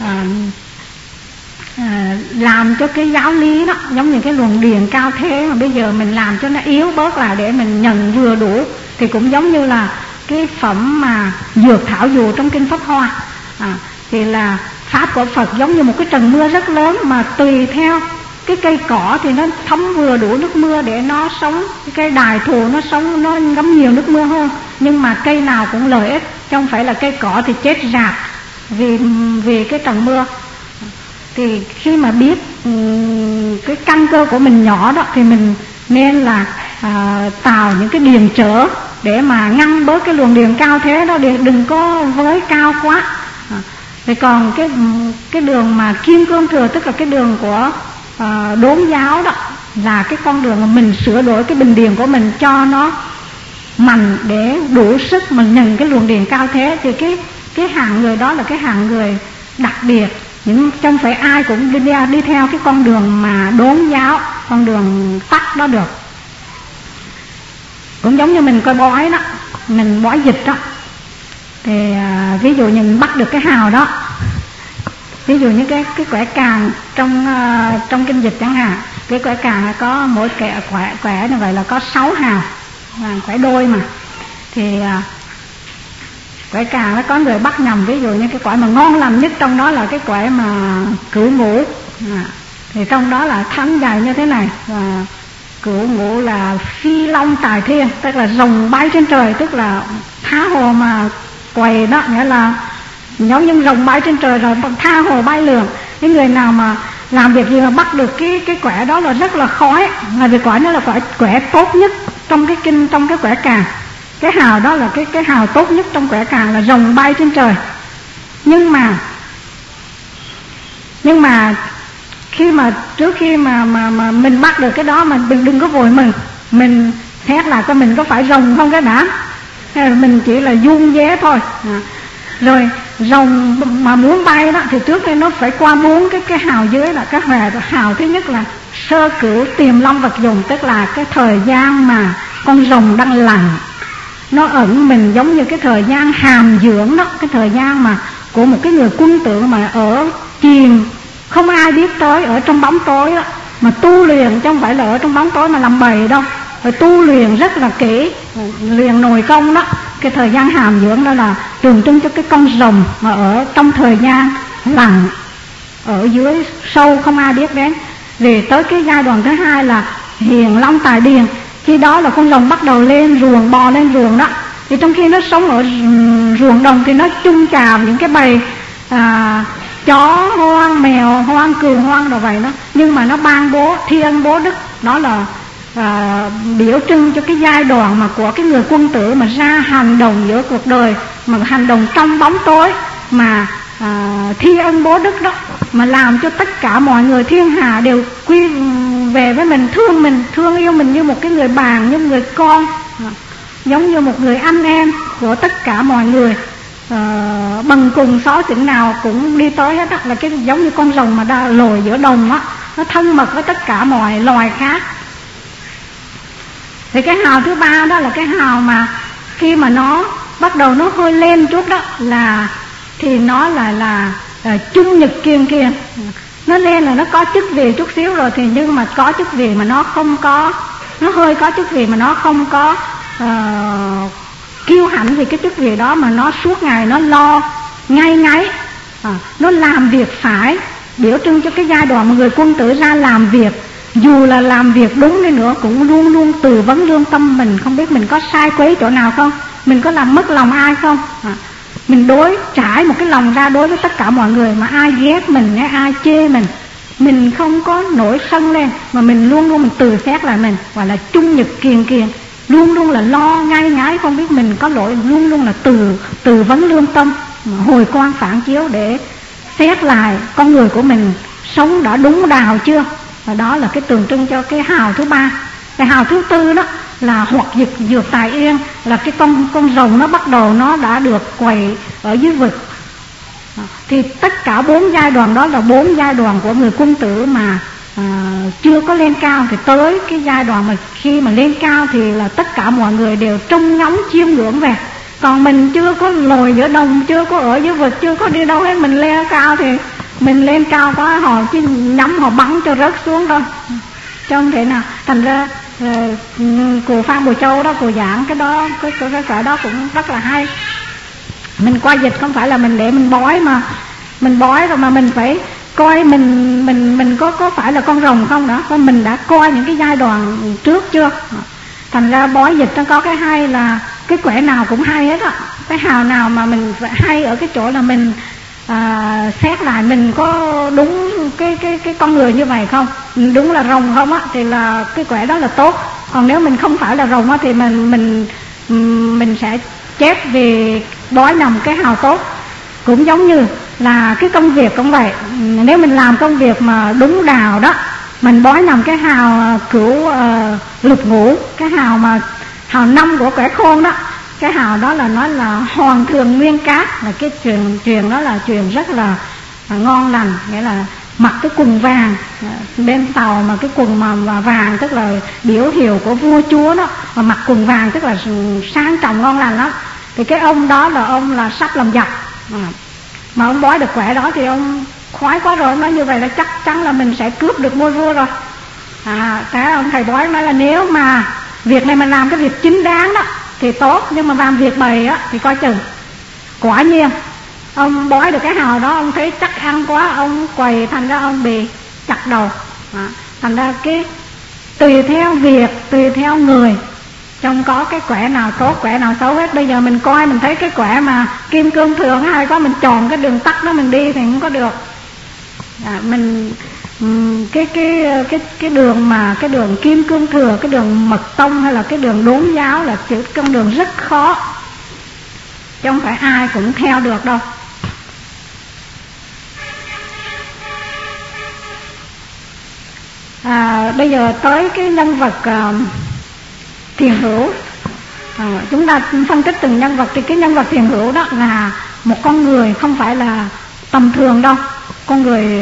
làm cho cái giáo lý đó giống như cái luồng điển cao thế, mà bây giờ mình làm cho nó yếu bớt lại để mình nhận vừa đủ. Thì cũng giống như là cái phẩm mà dược thảo dụ trong kinh Pháp Hoa, thì là pháp của Phật giống như một cái trận mưa rất lớn, mà tùy theo cái cây cỏ thì nó thấm vừa đủ nước mưa để nó sống. Cái cây đài thù nó sống, nó ngấm nhiều nước mưa hơn. Nhưng mà cây nào cũng lợi ích, chứ không phải là cây cỏ thì chết rạc vì cái trận mưa. Thì khi mà biết cái căn cơ của mình nhỏ đó, thì mình nên là tạo những cái điềm trở để mà ngăn bớt cái luồng điềm cao thế đó, để đừng có với cao quá. Thì còn cái đường mà kim cương thừa, tức là cái đường của đốn giáo đó, là cái con đường mà mình sửa đổi cái bình điền của mình cho nó mạnh để đủ sức mà nhận cái luồng điền cao thế. Thì cái hạng người đó là cái hạng người đặc biệt. Nhưng không phải ai cũng đi theo cái con đường mà đốn giáo, con đường tắt đó được. Cũng giống như mình coi bói đó, mình bói dịch đó, thì ví dụ như mình bắt được cái hào đó, ví dụ như cái quẻ càng trong kinh dịch chẳng hạn, cái quẻ càng có mỗi quẻ như vậy là có 6 hào, quẻ đôi mà. Thì quẻ càng nó có người bắt nhầm, ví dụ như cái quẻ mà ngon lành nhất trong đó là cái quẻ mà cửu ngũ, thì trong đó là thánh dài như thế này, và cửu ngũ là phi long tài thiên, tức là rồng bay trên trời, tức là tha hồ mà quầy đó, nghĩa là giống như rồng bay trên trời rồi tha hồ bay lượn. Những người nào mà làm việc gì mà bắt được cái quẻ đó là rất là khó ấy, là vì quẻ đó là quẻ tốt nhất trong cái kinh, trong cái quẻ càng. Cái hào đó là cái hào tốt nhất trong quẻ càng, là rồng bay trên trời. Nhưng mà trước khi mà mình bắt được cái đó, mà đừng có vội mình xét là coi mình có phải rồng không cái đã, hay là mình chỉ là vuông vé thôi. Rồi rồng mà muốn bay đó thì trước đây nó phải qua 4 cái hào dưới, là cái hào thứ nhất là sơ cửu tiềm long vật dùng, tức là cái thời gian mà con rồng đang lặn, nó ẩn mình giống như cái thời gian hàm dưỡng đó, cái thời gian mà của một cái người quân tử mà ở chìm không ai biết tới, ở trong bóng tối đó, mà tu luyện chứ không phải là ở trong bóng tối mà làm bầy đâu, phải tu luyện rất là kỹ, luyện nội công đó. Cái thời gian hàm dưỡng đó là tượng trưng cho cái con rồng mà ở trong thời gian lặn ở dưới sâu không ai biết đến. Về tới cái giai đoạn thứ hai là hiền long tài điền, khi đó là con rồng bắt đầu lên ruộng, bò lên ruộng đó. Thì trong khi nó sống ở ruộng đồng thì nó chung chào những cái bầy chó hoang, mèo hoang, cừu hoang rồi vậy đó. Nhưng mà nó ban bố, thi ân bố đức, đó là biểu trưng cho cái giai đoạn mà của cái người quân tử mà ra hành động giữa cuộc đời, mà hành động trong bóng tối, mà thi ân bố đức đó, mà làm cho tất cả mọi người thiên hạ đều quy về với mình, thương yêu mình như một cái người bạn, như một người con, giống như một người anh em của tất cả mọi người. Bằng cùng xó xỉnh nào cũng đi tới hết đó, là cái giống như con rồng mà đã lồi giữa đồng á, nó thân mật với tất cả mọi loài khác. Thì cái hào thứ ba đó là cái hào mà khi mà nó bắt đầu nó hơi lên chút đó là thì nó là trung nhật kiên kiên. Nó lên là nó có chức vị chút xíu rồi, thì nhưng mà có chức vị mà nó không có, nó hơi có chức vị mà nó không có kiêu hãnh vì cái chức vị đó, mà nó suốt ngày nó lo ngay ngáy, nó làm việc phải, biểu trưng cho cái giai đoạn mà người quân tử ra làm việc, dù là làm việc đúng đi nữa cũng luôn luôn tư vấn lương tâm mình, không biết mình có sai quấy chỗ nào không, mình có làm mất lòng ai không, mình trải một cái lòng ra đối với tất cả mọi người, mà ai ghét mình hay ai chê mình không có nổi sân lên, mà mình luôn luôn mình từ xét lại mình, gọi là trung nhật kiền kiền, luôn luôn là lo ngay ngái, không biết mình có lỗi, luôn luôn là từ vấn lương tâm, hồi quan phản chiếu để xét lại con người của mình sống đã đúng đào chưa. Và đó là cái tượng trưng cho cái hào thứ ba. Cái hào thứ tư đó là hoặc dược tài yên, là cái con rồng nó bắt đầu nó đã được quậy ở dưới vực. Thì tất cả 4 giai đoạn đó là 4 giai đoạn của người quân tử mà chưa có lên cao, thì tới cái giai đoạn mà khi mà lên cao thì là tất cả mọi người đều trông ngóng chiêm ngưỡng về. Còn mình chưa có lồi giữa đồng, chưa có ở dưới vực, chưa có đi đâu hết, mình leo cao thì mình lên cao quá họ chứ nhắm họ bắn cho rớt xuống thôi, chứ không thể nào. Thành ra cô Phan Bùi Châu đó, cô giảng cái đó, cái đó cũng rất là hay. Mình qua dịch không phải là mình để mình bói, mà mình bói rồi mà mình phải coi mình có phải là con rồng không nữa, và mình đã coi những cái giai đoạn trước chưa. Thành ra bói dịch nó có cái hay là cái quẻ nào cũng hay hết á, cái hào nào mà mình phải hay ở cái chỗ là mình xét lại mình có đúng cái con người như vậy không, đúng là rồng không á thì là cái quẻ đó là tốt. Còn nếu mình không phải là rồng á thì mình sẽ chép về bói nằm cái hào tốt. Cũng giống như là cái công việc cũng vậy, nếu mình làm công việc mà đúng đào đó, mình bói nằm cái hào cửu lục ngũ, cái hào mà hào 5 của quẻ khôn đó, cái hào đó là nó là hoàng thường nguyên cát, là cái truyền đó là truyền rất là ngon lành, nghĩa là mặc cái quần vàng bên tàu, mà cái quần mà vàng tức là biểu hiệu của vua chúa đó, mà mặc quần vàng tức là sang trọng ngon lành đó. Thì cái ông đó là ông là sắp làm giặc, mà ông bói được quẻ đó thì ông khoái quá rồi, ông nói như vậy là chắc chắn là mình sẽ cướp được ngôi vua rồi. Cái ông thầy bói nói là nếu mà việc này mình làm cái việc chính đáng đó thì tốt, nhưng mà làm việc bậy á thì coi chừng. Quả nhiên ông bói được cái hào đó, ông thấy chắc ăn quá, ông quầy, thành ra ông bị chặt đầu. Thành ra cái tùy theo việc, tùy theo người, trong có cái quẻ nào tốt, quẻ nào xấu hết. Bây giờ mình coi mình thấy cái quẻ mà kim cương thừa hay quá, mình chọn cái đường tắt đó mình đi thì không có được. Mình cái đường mà cái đường kim cương thừa, cái đường mật tông hay là cái đường đốn giáo là con đường rất khó, chứ không phải ai cũng theo được đâu. Bây giờ tới cái nhân vật Thiền Hữu. Chúng ta phân tích từng nhân vật. Thì cái nhân vật Thiền Hữu đó là một con người không phải là tầm thường đâu, con người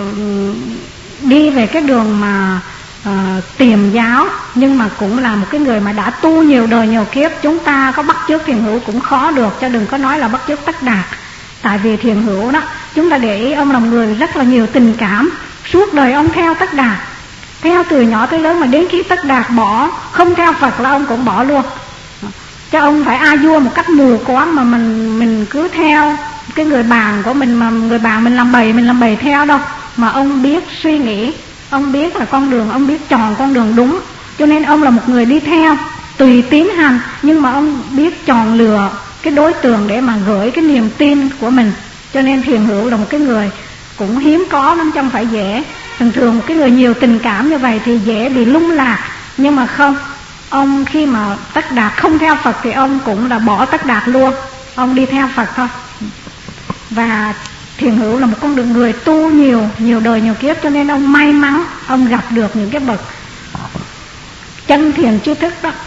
đi về cái đường mà tiềm giáo, nhưng mà cũng là một cái người mà đã tu nhiều đời nhiều kiếp. Chúng ta có bắt chước Thiền Hữu cũng khó được, cho đừng có nói là bắt chước Tất Đạt. Tại vì Thiền Hữu đó, chúng ta để ý ông là một người rất là nhiều tình cảm, suốt đời ông theo Tất Đạt, theo từ nhỏ tới lớn, mà đến khi Tất Đạt bỏ không theo Phật là ông cũng bỏ luôn. Chứ ông phải a vua một cách mù quáng mà mình cứ theo cái người bạn của mình, mà người bạn mình làm bầy theo đâu. Mà ông biết suy nghĩ, ông biết là con đường, ông biết chọn con đường đúng. Cho nên ông là một người đi theo tùy tín hành, nhưng mà ông biết chọn lựa cái đối tượng để mà gửi cái niềm tin của mình. Cho nên Thiền Hữu là một cái người cũng hiếm có lắm, chứ không phải dễ. Thường thường một cái người nhiều tình cảm như vậy thì dễ bị lung lạc, Nhưng mà không, ông khi mà Tất Đạt không theo Phật thì ông cũng là bỏ Tất Đạt luôn, ông đi theo Phật thôi. Và Thiền Hữu là một con đường người tu nhiều đời nhiều kiếp, cho nên ông may mắn ông gặp được những cái bậc chân thiền tri thức đó.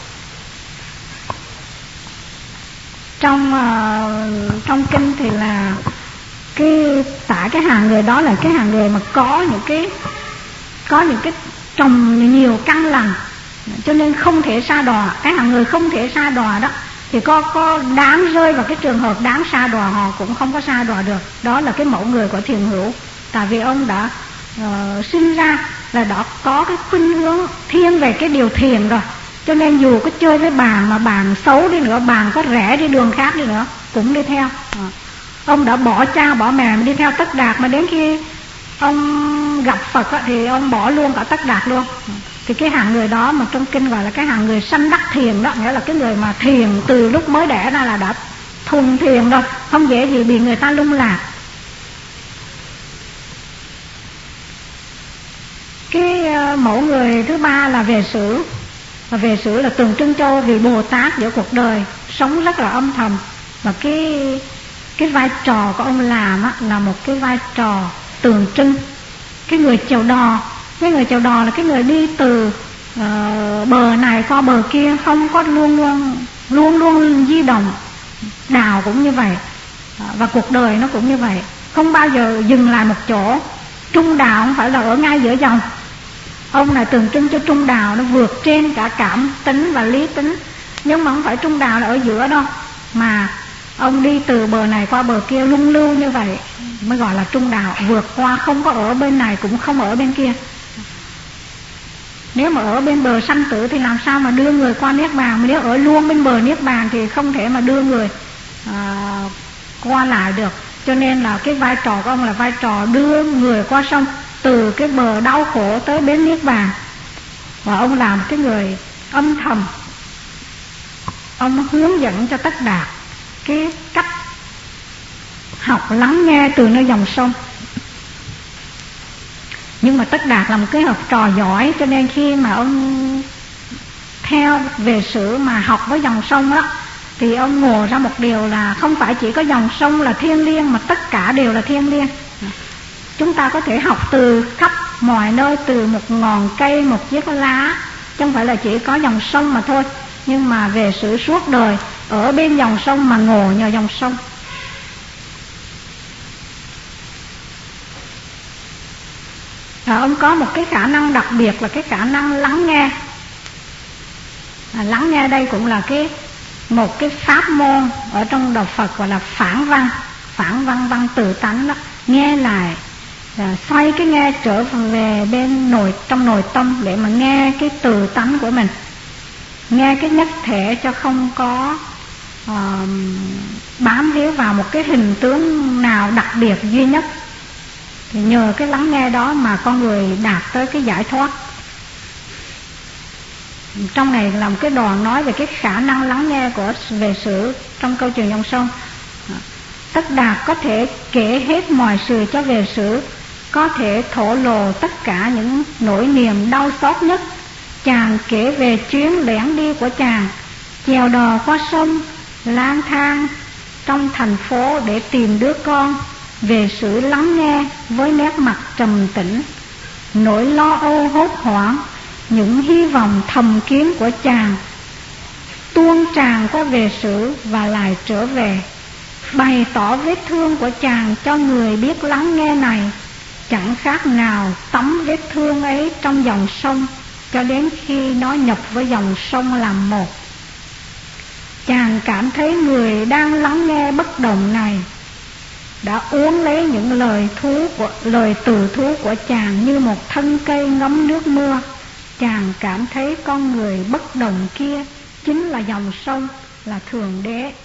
Trong kinh thì là tả cái hàng người đó là cái hàng người mà có những cái trồng nhiều căn lành, cho nên không thể sa đọa. Cái hàng người không thể sa đọa đó thì có đáng rơi vào cái trường hợp đáng sa đọa, họ cũng không có sa đọa được. Đó là cái mẫu người của Thiền Hữu, tại vì ông đã sinh ra là đã có cái khuynh hướng thiên về cái điều thiền rồi, cho nên dù có chơi với bàn mà bàn xấu đi nữa, bàn có rẽ đi đường khác đi nữa cũng đi theo. Ông đã bỏ cha bỏ mẹ mà đi theo Tất Đạt, mà đến khi ông gặp Phật thì ông bỏ luôn cả Tất Đạt luôn. Thì cái hạng người đó mà trong kinh gọi là cái hạng người sanh đắc thiền đó, nghĩa là cái người mà thiền từ lúc mới đẻ ra là đã thuần thiền rồi, không dễ gì bị người ta lung lạc. Cái mẫu người thứ ba là Về Sử. Và Về Sử là tượng trưng cho vị Bồ Tát giữa cuộc đời, sống rất là âm thầm. Và cái vai trò của ông làm là một cái vai trò tượng trưng. Cái người chèo đò, là cái người đi từ bờ này qua bờ kia, không có luôn di động. Đào cũng như vậy, và cuộc đời nó cũng như vậy, không bao giờ dừng lại một chỗ. Trung đạo không phải là ở ngay giữa dòng. Ông này tượng trưng cho trung đạo, nó vượt trên cả cảm tính và lý tính. Nhưng mà không phải trung đạo là ở giữa đâu, mà ông đi từ bờ này qua bờ kia luân lưu như vậy mới gọi là trung đạo, vượt qua, không có ở bên này cũng không ở bên kia. Nếu mà ở bên bờ sanh tử thì làm sao mà đưa người qua Niết Bàn, mà nếu ở luôn bên bờ Niết Bàn thì không thể mà đưa người qua lại được. Cho nên là cái vai trò của ông là vai trò đưa người qua sông, từ cái bờ đau khổ tới bến Niết Bàn. Và ông làm cái người âm thầm, ông hướng dẫn cho Tất Đạt cái cách học lắng nghe từ nơi dòng sông. Nhưng mà Tất Đạt là một cái học trò giỏi, cho nên khi mà ông theo Về Sử mà học với dòng sông đó, thì ông ngộ ra một điều là không phải chỉ có dòng sông là thiêng liêng, mà tất cả đều là thiêng liêng. Chúng ta có thể học từ khắp mọi nơi, từ một ngọn cây, một chiếc lá, chứ không phải là chỉ có dòng sông mà thôi. Nhưng mà Về Sử suốt đời ở bên dòng sông mà ngộ nhờ dòng sông. Ông có một cái khả năng đặc biệt là cái khả năng lắng nghe. Lắng nghe đây cũng là một cái pháp môn ở trong đạo Phật gọi là phản văn tự tánh đó. Nghe lại, xoay cái nghe trở về trong nội tâm để mà nghe cái tự tánh của mình, nghe cái nhất thể, cho không có bám víu vào một cái hình tướng nào đặc biệt duy nhất. Thì nhờ cái lắng nghe đó mà con người đạt tới cái giải thoát. Trong này là một cái đoạn nói về cái khả năng lắng nghe của Về Sử trong câu chuyện dòng sông. Tất Đạt có thể kể hết mọi sự cho Về Sử, có thể thổ lộ tất cả những nỗi niềm đau xót nhất. Chàng kể về chuyến lẻn đi của chàng, chèo đò qua sông, lang thang trong thành phố để tìm đứa con. Về Sử lắng nghe với nét mặt trầm tĩnh, nỗi lo âu hốt hoảng, những hy vọng thầm kín của chàng tuôn tràn qua Về Sử và lại trở về, bày tỏ vết thương của chàng cho người biết lắng nghe này, chẳng khác nào tắm vết thương ấy trong dòng sông cho đến khi nó nhập với dòng sông làm một. Chàng cảm thấy người đang lắng nghe bất động này đã uống lấy những lời từ thú của chàng như một thân cây ngấm nước mưa. Chàng cảm thấy con người bất động kia chính là dòng sông, là Thượng Đế.